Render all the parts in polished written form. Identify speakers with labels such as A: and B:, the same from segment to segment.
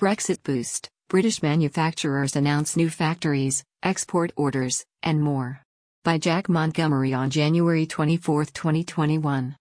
A: Brexit boost, British manufacturers announce new factories, export orders, and more. By Jack Montgomery on January 24, 2021.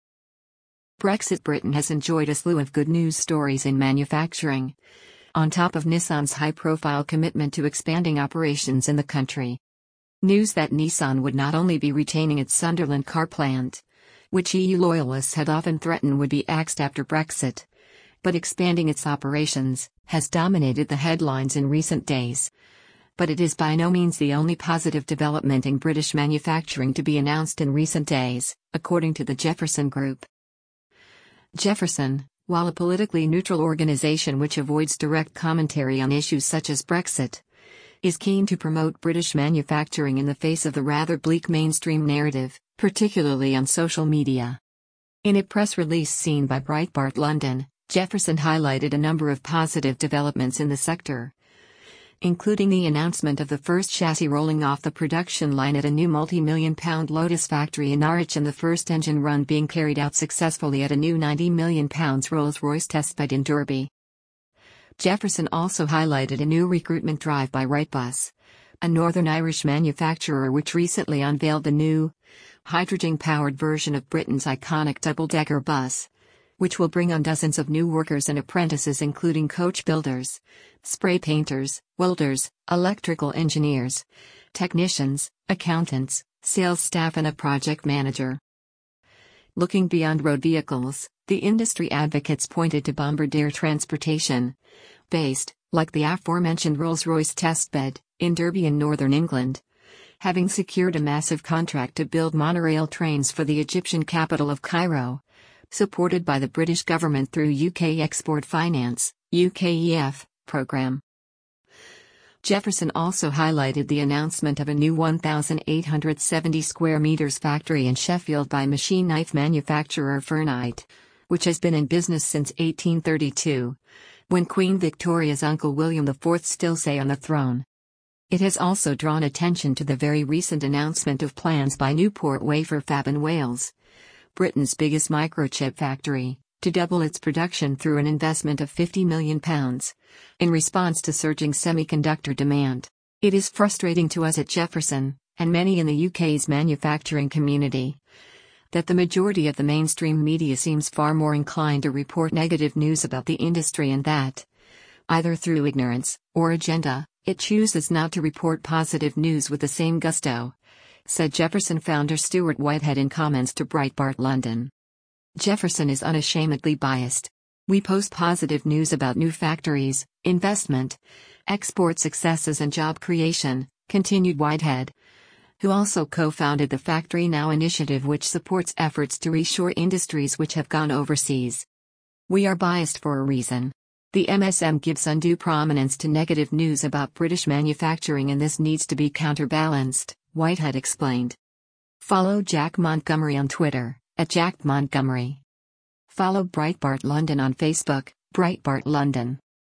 A: Brexit. Britain has enjoyed a slew of good news stories in manufacturing. On top of Nissan's high-profile commitment to expanding operations in the country. News that Nissan would not only be retaining its Sunderland car plant, which EU loyalists had often threatened would be axed after Brexit, but expanding its operations, has dominated the headlines in recent days. But it is by no means the only positive development in British manufacturing to be announced in recent days, according to the Jefferson Group. Jefferson, while a politically neutral organization which avoids direct commentary on issues such as Brexit, is keen to promote British manufacturing in the face of the rather bleak mainstream narrative, particularly on social media. In a press release seen by Breitbart London, Jefferson highlighted a number of positive developments in the sector, including the announcement of the first chassis rolling off the production line at a new multi-million-pound Lotus factory in Norwich and the first engine run being carried out successfully at a new £90 million Rolls-Royce testbed in Derby. Jefferson also highlighted a new recruitment drive by Wrightbus, a Northern Irish manufacturer which recently unveiled the new, hydrogen-powered version of Britain's iconic double-decker bus, which will bring on dozens of new workers and apprentices including coach builders, spray painters, welders, electrical engineers, technicians, accountants, sales staff and a project manager. Looking beyond road vehicles, the industry advocates pointed to Bombardier Transportation, based, like the aforementioned Rolls-Royce testbed, in Derby in northern England, having secured a massive contract to build monorail trains for the Egyptian capital of Cairo, supported by the British government through UK Export Finance, UKEF, program. Jefferson also highlighted the announcement of a new 1,870 square meters factory in Sheffield by machine knife manufacturer Fernite, which has been in business since 1832, when Queen Victoria's uncle William IV still sat on the throne. It has also drawn attention to the very recent announcement of plans by Newport Wafer Fab in Wales, Britain's biggest microchip factory, to double its production through an investment of £50 million, in response to surging semiconductor demand. It is frustrating to us at Jefferson, and many in the UK's manufacturing community, that the majority of the mainstream media seems far more inclined to report negative news about the industry and that, either through ignorance or agenda, it chooses not to report positive news with the same gusto, said Jefferson founder Stuart Whitehead in comments to Breitbart London. Jefferson is unashamedly biased. We post positive news about new factories, investment, export successes and job creation, continued Whitehead, who also co-founded the Factory Now initiative which supports efforts to reshore industries which have gone overseas. We are biased for a reason. The MSM gives undue prominence to negative news about British manufacturing and this needs to be counterbalanced, Whitehead explained. Follow Jack Montgomery on Twitter, @JackMontgomery. Follow Breitbart London on Facebook, Breitbart London.